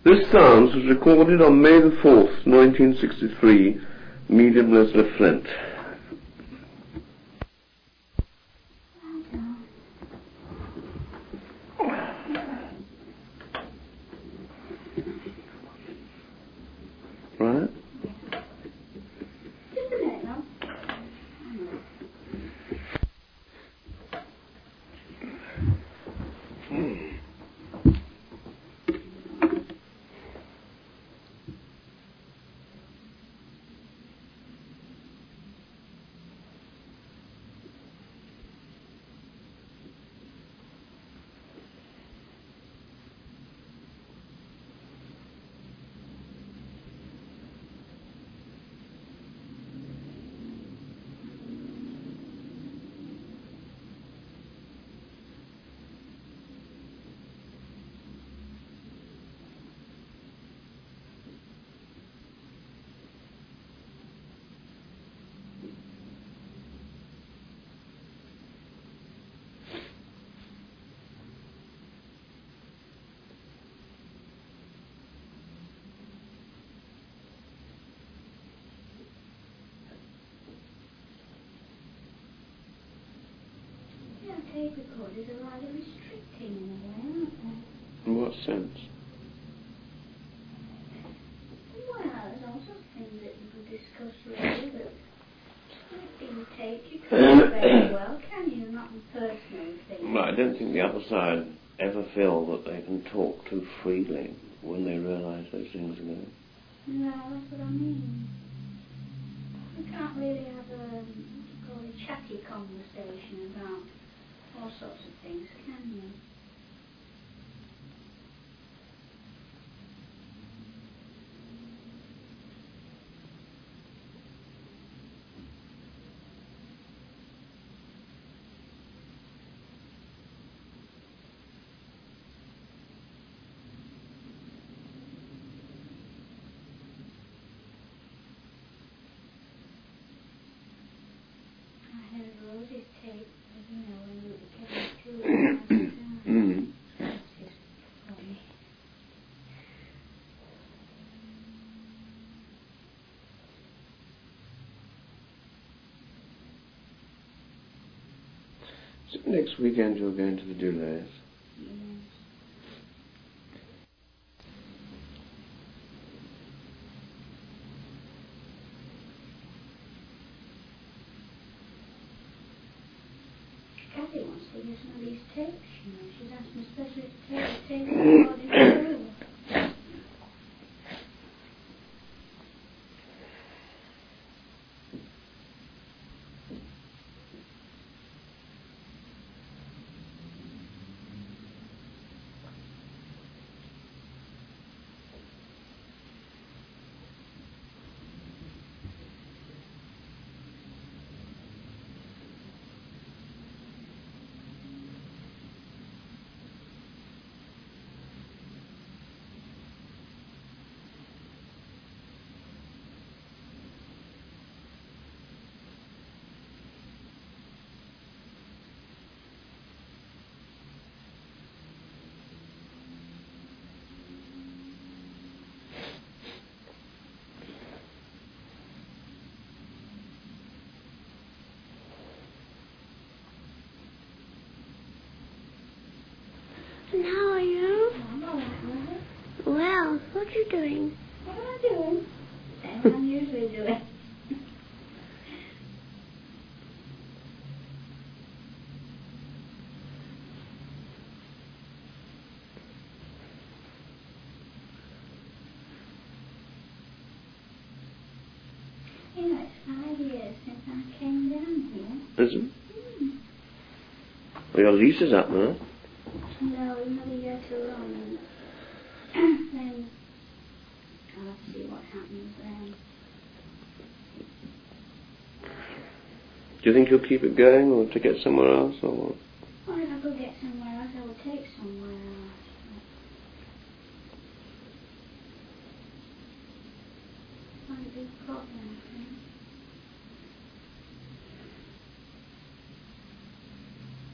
This sounds was recorded on May the 4th, 1963, medium Leslie Flint. Right? Tape recorders are rather restricting in a way, aren't they? In what sense? Well, there's all sorts of things that you could discuss really, but being taped, you can't do very well, can you? Not in personal things. Well, I don't think the other side ever feel that they can talk too freely when they realise those things are going. No, that's what I mean. You can't really have a chatty conversation about all sorts of things, can you? I heard Rosie's tape, you know, when we came through. That's just funny. So next weekend you're going to the Dulays. Yes. Kathy wants to hear some of these tapes, you know. She's asked me especially to take the tape recorded through. And how are you? I'm all right, Mother. Well, what are you doing? What am I doing? Same I'm usually doing. You know, it's 5 years since I came down here. Is it? Well, your lease is up now. No, another year to run. Then I'll have to see what happens then. Do you think you'll keep it going, or to get somewhere else, or what? Well, if I could get somewhere else, I would take somewhere else. Quite a big problem, I think.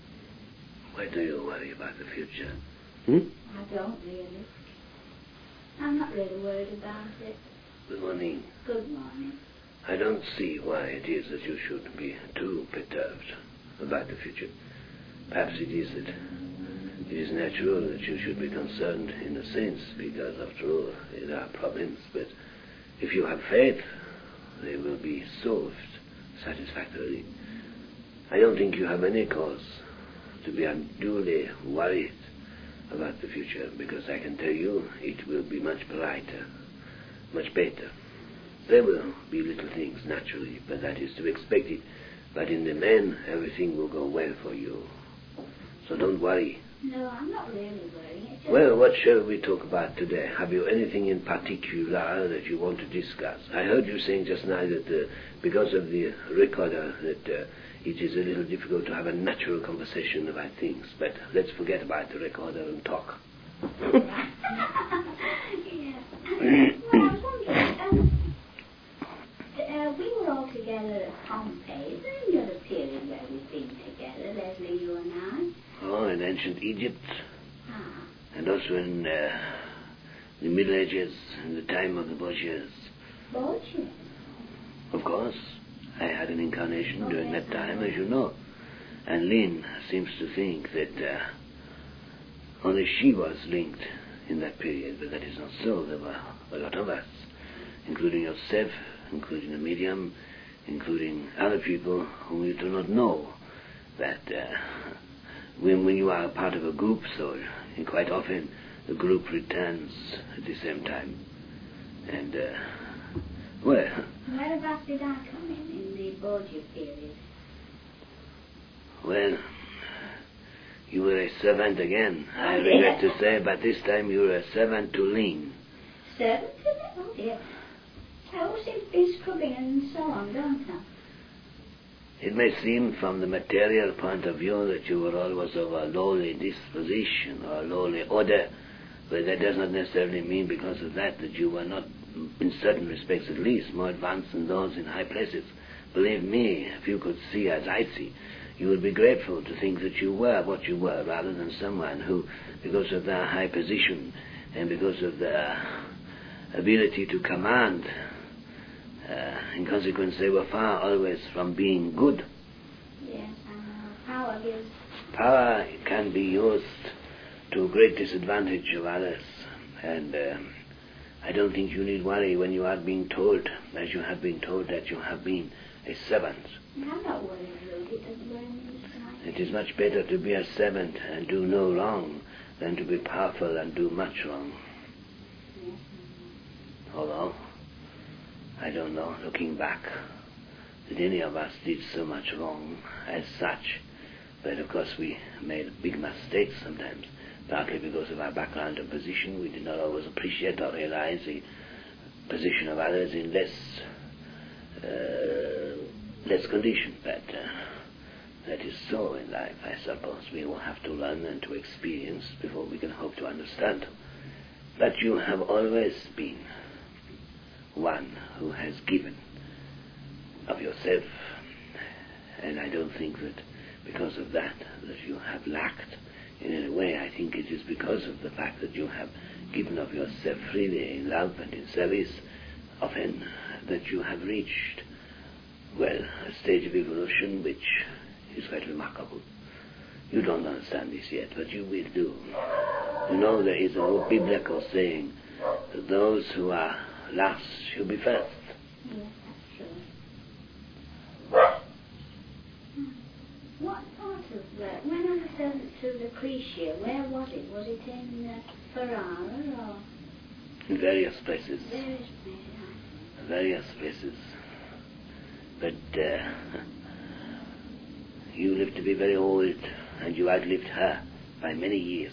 Why do you worry about the future? Hmm? I don't really. I'm not really worried about it. Good morning. Good morning. I don't see why it is that you should be too perturbed about the future. Perhaps it is that it is natural that you should be concerned in a sense, because after all, there are problems, but if you have faith, they will be solved satisfactorily. I don't think you have any cause to be unduly worried about the future, because I can tell you it will be much brighter, much better. There will be little things, naturally, but that is to be expected. But in the main, everything will go well for you. So don't worry. No, I'm not really worrying. It's just Well, what shall we talk about today? Have you anything in particular that you want to discuss? I heard you saying just now that because of the recorder that it is a little difficult to have a natural conversation about things. But let's forget about the recorder and talk. yeah. Well, I was wondering, we were all together at Pompeii. Is there any other period where we've been together, Leslie, you and I? Oh, in ancient Egypt, Ah, and also in the Middle Ages, in the time of the Borgias. Borgia. Of course, I had an incarnation during that time, as you know. And Lynn seems to think that only she was linked in that period, but that is not so. There were a lot of us, including yourself, including the medium, including other people whom you do not know. That when you are a part of a group, so quite often the group returns at the same time. And, well... Whereabouts did I come in the Borgia period? Well, you were a servant again, I Oh, regret dear. to say, but this time you were a servant to Lynn. Servant to me? Oh dear. I always seem to be scrubbing and so on, don't I? It may seem from the material point of view that you were always of a lowly disposition or a lowly order, but that does not necessarily mean because of that you were not, in certain respects at least, more advanced than those in high places. Believe me, if you could see as I see, you would be grateful to think that you were what you were, rather than someone who, because of their high position and because of their ability to command, in consequence they were far always from being good. Yes, I know. Power gives... Power can be used to great disadvantage of others, and I don't think you need worry when you are being told, as you have been told, that you have been a servant. I'm not worried, Rudy. It doesn't worry me the slightest. It is much better to be a servant and do no wrong than to be powerful and do much wrong. Yes, Although, I don't know, looking back, that any of us did so much wrong as such. But of course we made big mistakes sometimes, partly because of our background and position. We did not always appreciate or realize the position of others in less condition. But that is so in life, I suppose. We will have to learn and to experience before we can hope to understand. But you have always been one who has given of yourself, and I don't think that because of that you have lacked in any way. I think it is because of the fact that you have given of yourself freely in love and in service, often, that you have reached, well, a stage of evolution which is quite remarkable. You don't understand this yet, but you will do. You know, there is a biblical saying that those who are last shall be first. yes, that's true. What part of that? When I returned to Lucretia, where was it? Was it in Ferrara or In various places. various places? Various places. But you lived to be very old, and you outlived her by many years.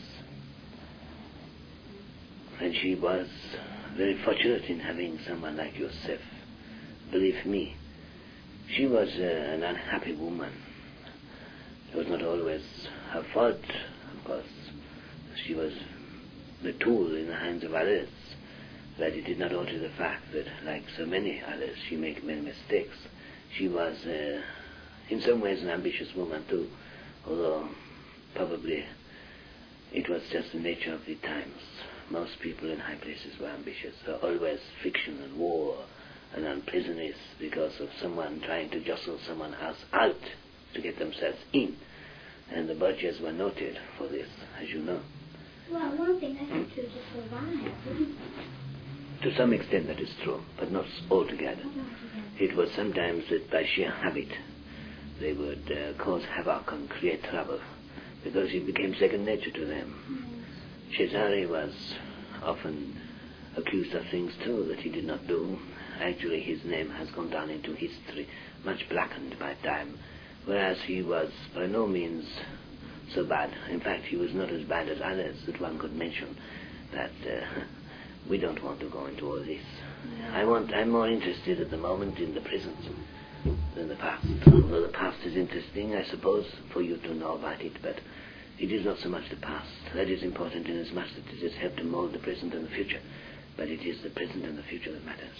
And she was very fortunate in having someone like yourself. Believe me, she was an unhappy woman. It was not always her fault, of course. She was the tool in the hands of others. But it did not alter the fact that, like so many others, she made many mistakes. She was, in some ways, an ambitious woman too, although probably it was just the nature of the times. most people in high places were ambitious. Always friction and war and unpleasantness because of someone trying to jostle someone else out to get themselves in. And the Borgias were noted for this, as you know. Well, one thing they had to survive, didn't they? To some extent that is true, but not altogether. It was sometimes that by sheer habit they would cause havoc and create trouble, because it became second nature to them. Cesare was often accused of things too that he did not do. Actually, his name has gone down into history, much blackened by time, whereas he was by no means so bad. In fact, he was not as bad as others that one could mention. But we don't want to go into all this. I'm more interested at the moment in the present than the past. Although the past is interesting, I suppose, for you to know about it, but it is not so much the past. That is important in as much that it has helped to mold the present and the future. But it is the present and the future that matters.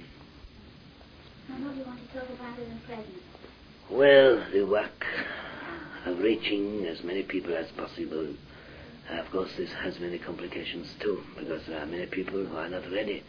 And what do you want to talk about in the present? Well, the work of reaching as many people as possible. Of course, this has many complications too, because there are many people who are not ready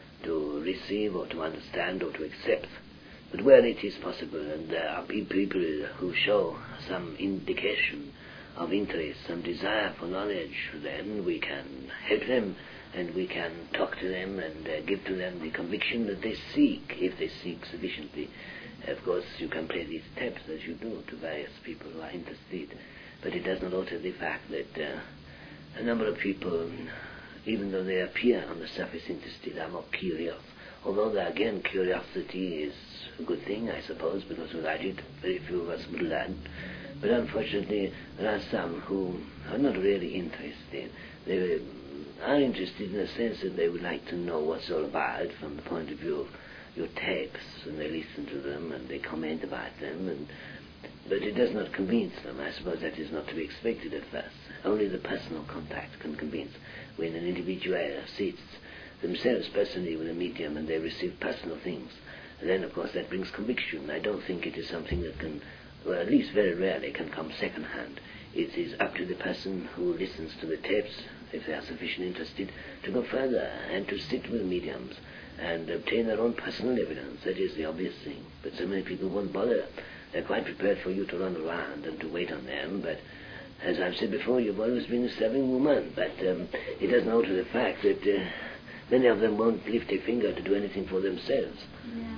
to receive or to understand or to accept. But where it is possible, and there are people who show some indication of interest, some desire for knowledge, then we can help them and we can talk to them and give to them the conviction that they seek, if they seek sufficiently. Of course, you can play these tapes as you do to various people who are interested, but it does not alter the fact that a number of people, even though they appear on the surface interested, are more curious. Although, again, curiosity is a good thing, I suppose, because without it, very few of us would learn. But unfortunately, there are some who are not really interested. They are interested in the sense that they would like to know what's all about from the point of view of your tapes, and they listen to them and they comment about them, but it does not convince them. I suppose that is not to be expected at first. Only the personal contact can convince. When an individual sits themselves personally with a medium and they receive personal things, and then of course that brings conviction. I don't think it is something that can, well, at least very rarely can come second hand. It is up to the person who listens to the tapes, if they are sufficiently interested, to go further and to sit with mediums and obtain their own personal evidence. That is the obvious thing. But so many people won't bother. They're quite prepared for you to run around and to wait on them, but as I've said before, you've always been a serving woman, but it doesn't alter the fact that many of them won't lift a finger to do anything for themselves. Yeah.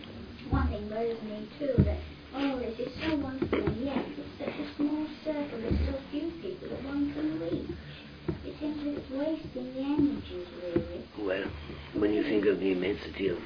One thing worries me too, that all this is so wonderful, and yet it's such a small circle, there's so few people that one can reach. It seems that it's wasting the energies, really. Well, when you think of the immensity of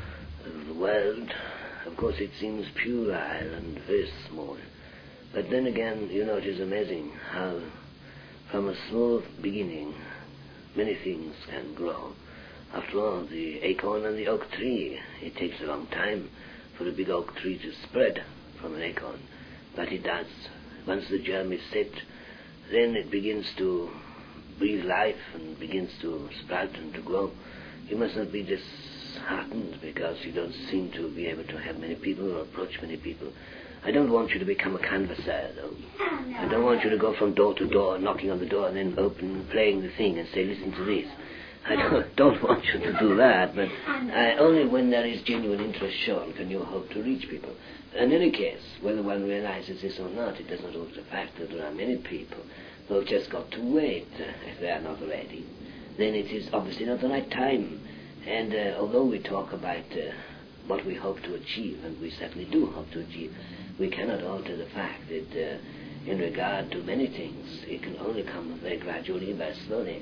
the world, of course it seems puerile and very small. But then again, you know, it is amazing how from a small beginning many things can grow. After all, the acorn and the oak tree, it takes a long time for a big oak tree to spread from an acorn. But it does. Once the germ is set, then it begins to breathe life and begins to sprout and to grow. You must not be disheartened because you don't seem to be able to have many people or approach many people. I don't want you to become a canvasser, though. Oh, no. I don't want you to go from door to door, knocking on the door and then playing the thing and say, listen to this. I don't want you to do that, but only when there is genuine interest shown can you hope to reach people. In any case, whether one realizes this or not, it does not alter the fact that there are many people who have just got to wait if they are not ready. Then it is obviously not the right time. And although we talk about what we hope to achieve, and we certainly do hope to achieve, we cannot alter the fact that in regard to many things, it can only come very gradually, very slowly.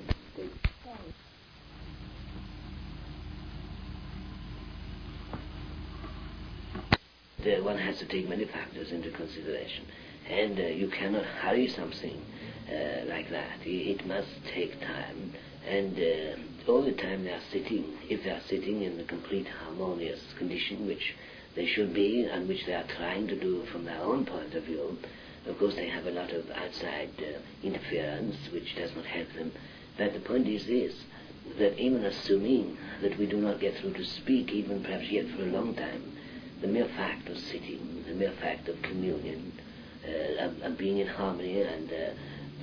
One has to take many factors into consideration, and you cannot hurry something like that. It must take time, and all the time they are sitting, if they are sitting in a complete harmonious condition, which they should be, and which they are trying to do from their own point of view, of course they have a lot of outside interference, which does not help them. But the point is this, that even assuming that we do not get through to speak, even perhaps yet for a long time, the mere fact of sitting, the mere fact of communion, of being in harmony and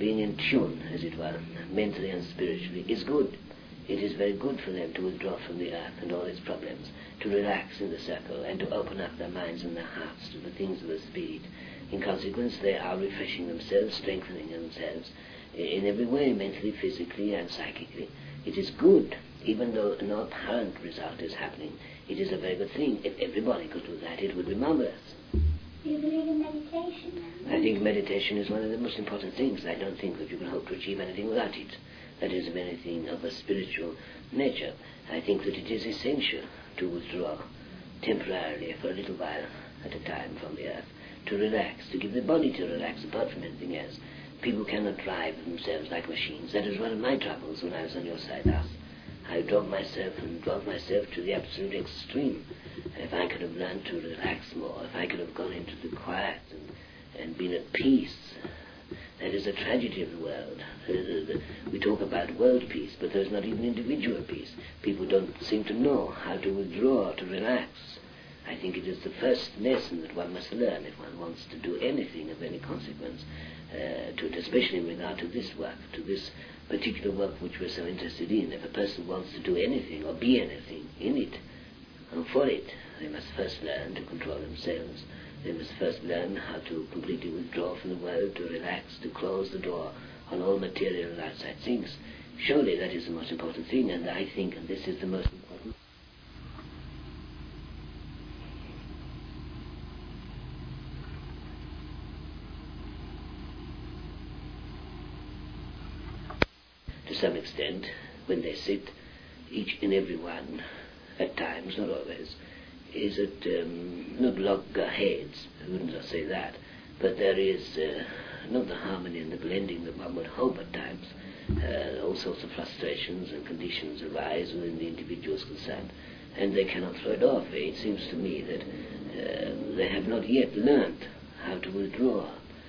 being in tune, as it were, mentally and spiritually, is good. It is very good for them to withdraw from the earth and all its problems, to relax in the circle, and to open up their minds and their hearts to the things of the spirit. In consequence, they are refreshing themselves, strengthening themselves in every way, mentally, physically, and psychically. It is good, even though no apparent result is happening. It is a very good thing. If everybody could do that, it would be marvelous. Do you believe in meditation? I think meditation is one of the most important things. I don't think that you can hope to achieve anything without it. That is, of anything of a spiritual nature. I think that it is essential to withdraw temporarily for a little while at a time from the earth, to relax, to give the body to relax apart from anything else. People cannot drive themselves like machines. That is one of my troubles when I was on your side thus. I drove myself to the absolute extreme. If I could have learned to relax more, if I could have gone into the quiet and been at peace. That is a tragedy of the world. We talk about world peace, but there's not even individual peace. People don't seem to know how to withdraw, to relax. I think it is the first lesson that one must learn if one wants to do anything of any consequence, especially in regard to this work, to this particular work which we're so interested in. If a person wants to do anything or be anything in it and for it, they must first learn to control themselves. They must first learn how to completely withdraw from the world, to relax, to close the door on all material and outside things. Surely that is the most important thing, and I think this is the most important. To some extent, when they sit, each and every one, at times, not always, is at not loggerheads, I wouldn't just say that, but there is not the harmony and the blending that one would hope at times. All sorts of frustrations and conditions arise within the individuals concerned, and they cannot throw it off. It seems to me that they have not yet learnt how to withdraw,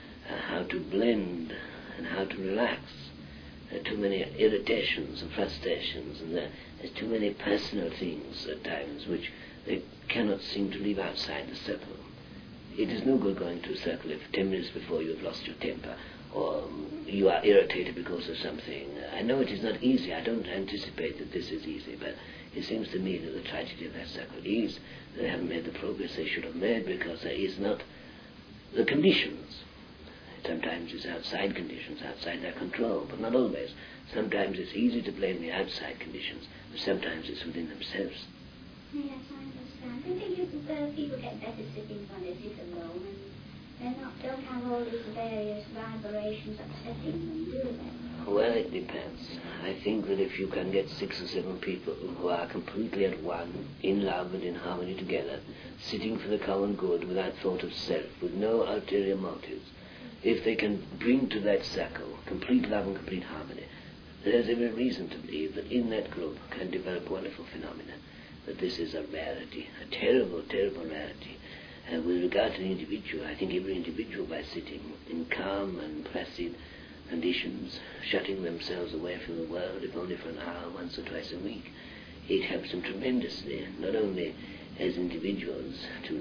how to blend, and how to relax. There are too many irritations and frustrations, and there's too many personal things at times which they cannot seem to leave outside the circle. It is no good going to a circle if 10 minutes before you have lost your temper, or you are irritated because of something. I know it is not easy. I don't anticipate that this is easy, but it seems to me that the tragedy of that circle is that they haven't made the progress they should have made because there is not the conditions. Sometimes it's outside conditions, outside their control, but not always. Sometimes it's easy to blame the outside conditions, but sometimes it's within themselves. Yes, I understand. I think people get better sitting when they sit alone, and they don't have all these various vibrations upsetting them, do they? Well, it depends. I think that if you can get 6 or 7 people who are completely at one, in love and in harmony together, sitting for the common good without thought of self, with no ulterior motives, if they can bring to that circle complete love and complete harmony, there's every reason to believe that in that group can develop wonderful phenomena. That this is a rarity, a terrible, terrible rarity. And with regard to the individual, I think every individual, by sitting in calm and placid conditions, shutting themselves away from the world, if only for an hour, once or twice a week, it helps them tremendously, not only as individuals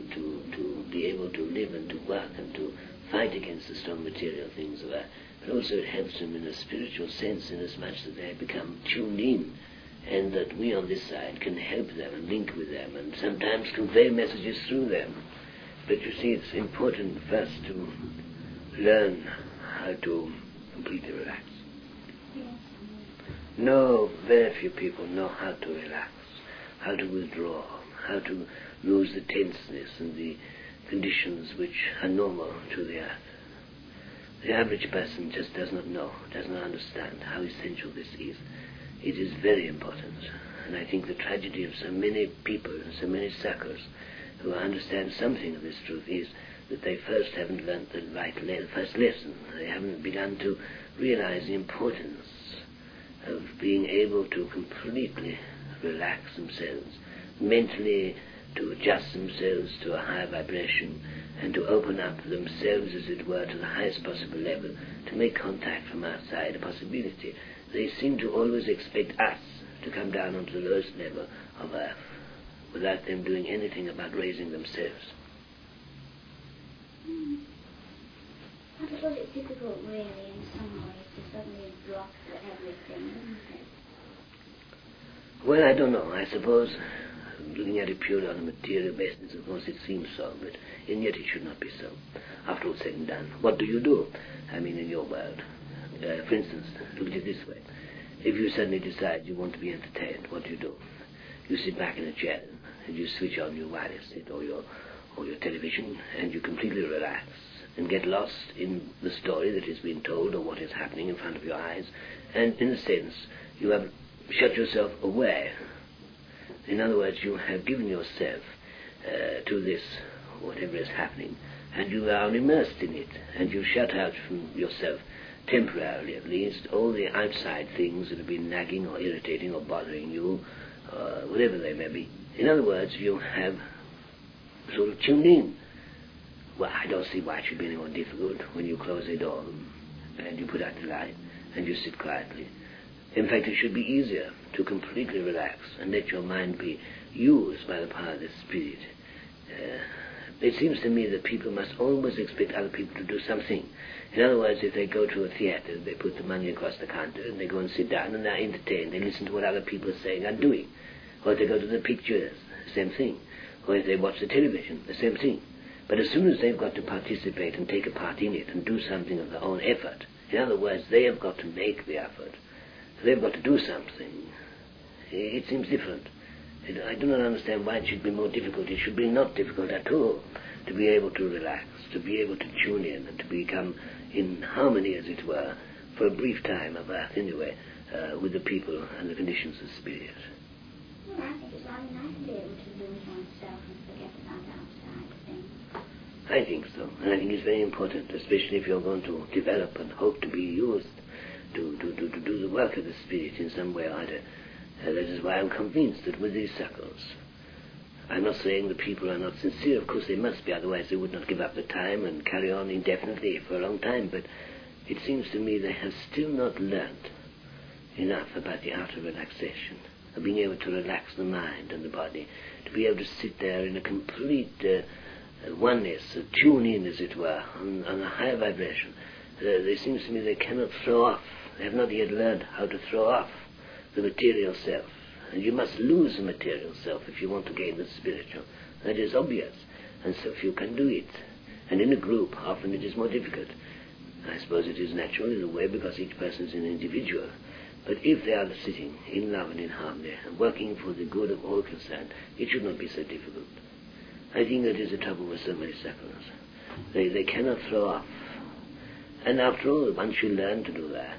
to be able to live and to work and to fight against the strong material things of earth, but also it helps them in a spiritual sense, inasmuch that they become tuned in, and that we on this side can help them and link with them and sometimes convey messages through them. But you see, it's important first to learn how to completely relax. Yes. No, very few people know how to relax, how to withdraw, how to lose the tenseness and the conditions which are normal to the earth. The average person just does not know, does not understand how essential this is. It is very important, and I think the tragedy of so many people, so many circles, who understand something of this truth is that they first haven't learnt the first lesson. They haven't begun to realize the importance of being able to completely relax themselves, mentally to adjust themselves to a higher vibration, and to open up themselves, as it were, to the highest possible level, to make contact from outside a possibility. They seem to always expect us to come down onto the lowest level of earth without them doing anything about raising themselves. I suppose it's difficult, really, in some ways. Well, I don't know. I suppose, looking at it purely on a material basis, of course it seems so, but and yet it should not be so. After all said and done, what do you do? I mean, in your world. For instance, look at it this way. If you suddenly decide you want to be entertained, what do? You sit back in a chair and you switch on your wireless set or your television, and you completely relax and get lost in the story that is being told or what is happening in front of your eyes, and in a sense you have shut yourself away. In other words, you have given yourself to this, whatever is happening, and you are immersed in it, and you shut out from yourself, temporarily at least, all the outside things that have been nagging or irritating or bothering you, whatever they may be. In other words, you have sort of tuned in. Well, I don't see why it should be any more difficult when you close the door and you put out the light and you sit quietly. In fact, it should be easier to completely relax and let your mind be used by the power of the Spirit. It seems to me that people must always expect other people to do something. In other words, if they go to a theatre, they put the money across the counter and they go and sit down and they're entertained. They listen to what other people are saying and doing. Or if they go to the pictures, the same thing. Or if they watch the television, the same thing. But as soon as they've got to participate and take a part in it and do something of their own effort, in other words, they have got to make the effort. They've got to do something. It seems different. I do not understand why it should be more difficult. It should be not difficult at all to be able to relax, to be able to tune in and to become in harmony, as it were, for a brief time, of earth anyway, with the people and the conditions of spirit. Well, I think it's rather nice to be able to lose oneself and forget about outside things. I think so, and I think it's very important, especially if you're going to develop and hope to be used to do the work of the Spirit in some way or other. That is why I'm convinced that with these circles, I'm not saying the people are not sincere. Of course they must be, otherwise they would not give up the time and carry on indefinitely for a long time. But it seems to me they have still not learnt enough about the art of relaxation, of being able to relax the mind and the body, to be able to sit there in a complete oneness, tune in, as it were, on a higher vibration. It seems to me they cannot throw off. They have not yet learned how to throw off the material self. And you must lose the material self if you want to gain the spiritual. That is obvious. And so few can do it. And in a group, often it is more difficult. I suppose it is naturally the way because each person is an individual. But if they are sitting in love and in harmony and working for the good of all concerned, it should not be so difficult. I think that is the trouble with so many circles. They cannot throw off. And after all, once you learn to do that,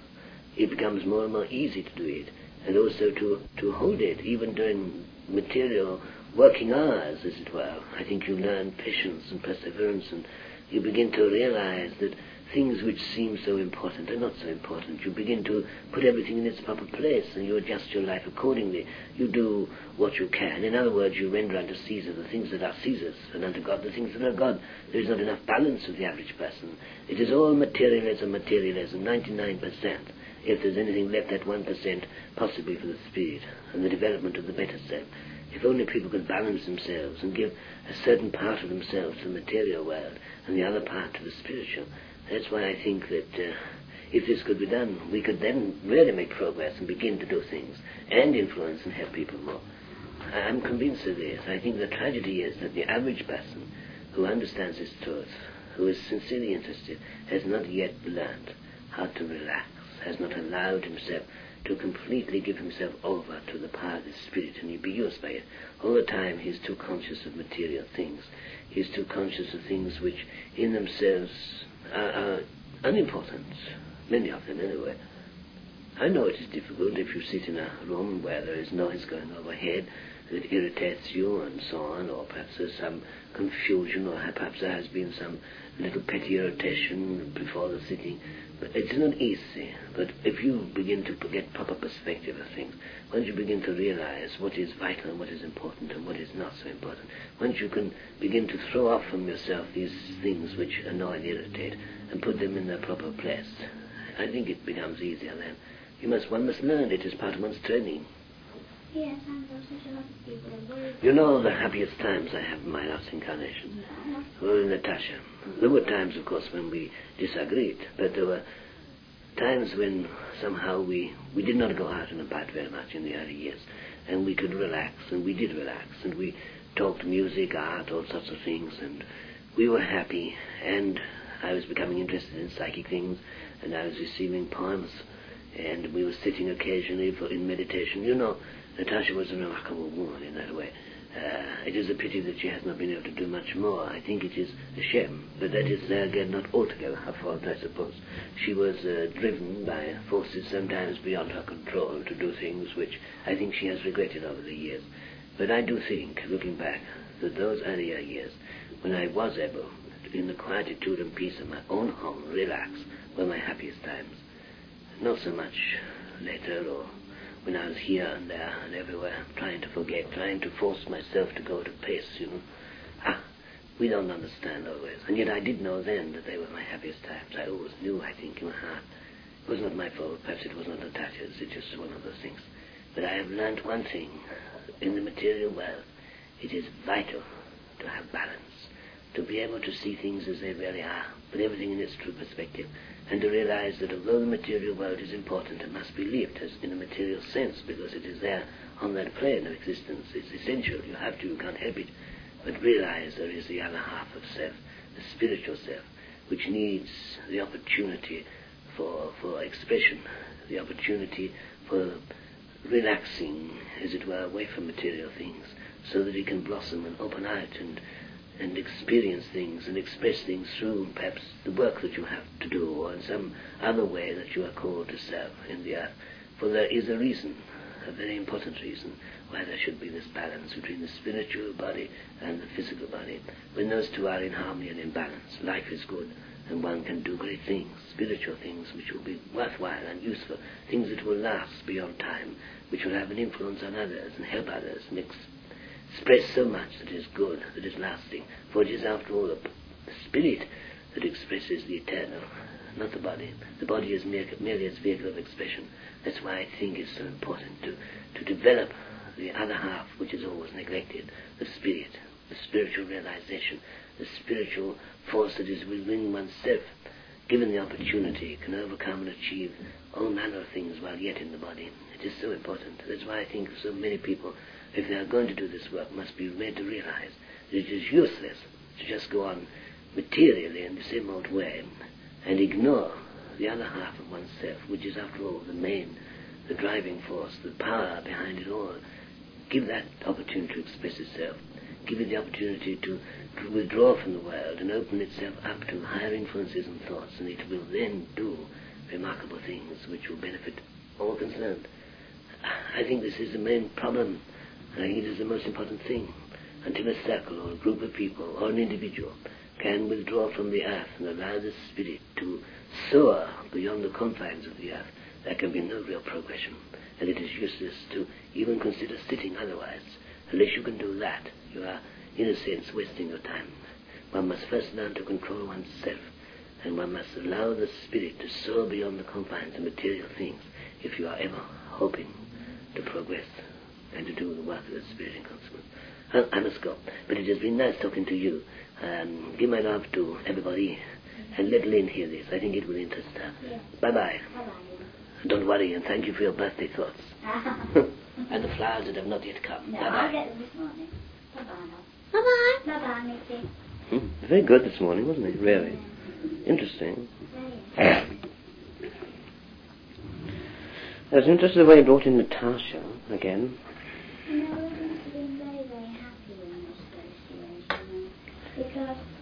it becomes more and more easy to do it, and also to hold it, even during material working hours, as it were. I think you learn patience and perseverance, and you begin to realize that things which seem so important are not so important. You begin to put everything in its proper place, and you adjust your life accordingly. You do what you can. In other words, you render unto Caesar the things that are Caesar's, and unto God the things that are God. There is not enough balance with the average person. It is all materialism, 99%. If there's anything left, that 1%, possibly for the spirit and the development of the better self. If only people could balance themselves and give a certain part of themselves to the material world and the other part to the spiritual. That's why I think that if this could be done, we could then really make progress and begin to do things and influence and help people more. I'm convinced of this. I think the tragedy is that the average person who understands this truth, who is sincerely interested, has not yet learned how to relax, has not allowed himself to completely give himself over to the power of the Spirit and be used by it. All the time he's too conscious of material things. He's too conscious of things which in themselves are unimportant, many of them anyway. I know it is difficult if you sit in a room where there is noise going overhead that irritates you and so on, or perhaps there's some confusion, or perhaps there has been some little petty irritation before the sitting. But it's not easy. But if you begin to get proper perspective of things, once you begin to realize what is vital and what is important and what is not so important, once you can begin to throw off from yourself these things which annoy and irritate and put them in their proper place, I think it becomes easier then. One must learn it as part of one's training. Yes, I know such a lot of people are worried. You know the happiest times I have in my last incarnation were with Natasha. There were times, of course, when we disagreed, but there were times when somehow we did not go out and about very much in the early years, and we could relax, and we did relax, and we talked music, art, all sorts of things, and we were happy, and I was becoming interested in psychic things, and I was receiving poems, and we were sitting occasionally in meditation. You know, Natasha was a remarkable woman in that way. It is a pity that she has not been able to do much more. I think it is a shame, but that is again not altogether her fault, I suppose. She was driven by forces sometimes beyond her control to do things which I think she has regretted over the years. But I do think, looking back, that those earlier years, when I was able, in the quietude and peace of my own home, relax, were my happiest times. Not so much later or when I was here and there and everywhere, trying to forget, trying to force myself to go to pace, you know. We don't understand always. And yet I did know then that they were my happiest times. I always knew, I think, in my heart. It was not my fault. Perhaps it was not Natasha's. It's just one of those things. But I have learned one thing. In the material world, it is vital to have balance, to be able to see things as they really are, but everything in its true perspective, and to realize that although the material world is important, it must be lived as in a material sense, because it is there on that plane of existence. It's essential. You have to, you can't help it. But realize there is the other half of self, the spiritual self, which needs the opportunity for expression, the opportunity for relaxing, as it were, away from material things, so that it can blossom and open out and experience things and express things through perhaps the work that you have to do, or in some other way that you are called to serve in the earth. For there is a reason, a very important reason, why there should be this balance between the spiritual body and the physical body. When those two are in harmony and in balance, life is good, and one can do great things, spiritual things which will be worthwhile and useful, things that will last beyond time, which will have an influence on others and help others and express so much that is good, that is lasting. For it is, after all, the spirit that expresses the eternal, not the body. The body is merely its vehicle of expression. That's why I think it's so important to develop the other half, which is always neglected, the spirit, the spiritual realization, the spiritual force that is within oneself, given the opportunity, can overcome and achieve all manner of things while yet in the body. It is so important. That's why I think so many people, if they are going to do this work, must be made to realize that it is useless to just go on materially in the same old way and ignore the other half of oneself, which is, after all, the driving force, the power behind it all. Give that opportunity to express itself. Give it the opportunity to withdraw from the world and open itself up to higher influences and thoughts, and it will then do remarkable things which will benefit all concerned. I think this is the main problem. I think it is the most important thing. Until a circle or a group of people or an individual can withdraw from the earth and allow the spirit to soar beyond the confines of the earth, there can be no real progression. And it is useless to even consider sitting otherwise. Unless you can do that, you are, in a sense, wasting your time. One must first learn to control oneself, and one must allow the spirit to soar beyond the confines of material things if you are ever hoping to progress and to do the work of the spirit in consequence. Well, I must go, but it has been nice talking to you. Give my love to everybody, and let Lynn hear this. I think it will interest her. Yes. Bye-bye. Bye-bye. Don't worry, and thank you for your birthday thoughts. And the flowers that have not yet come. No, Bye-bye. I'll get them this morning. Bye-bye now. Bye-bye. Bye-bye, Mickey. Very good this morning, wasn't it? Really. Interesting. Very. I was interested the way you brought in Natasha again. You know, we must have been very, very happy when this first year, because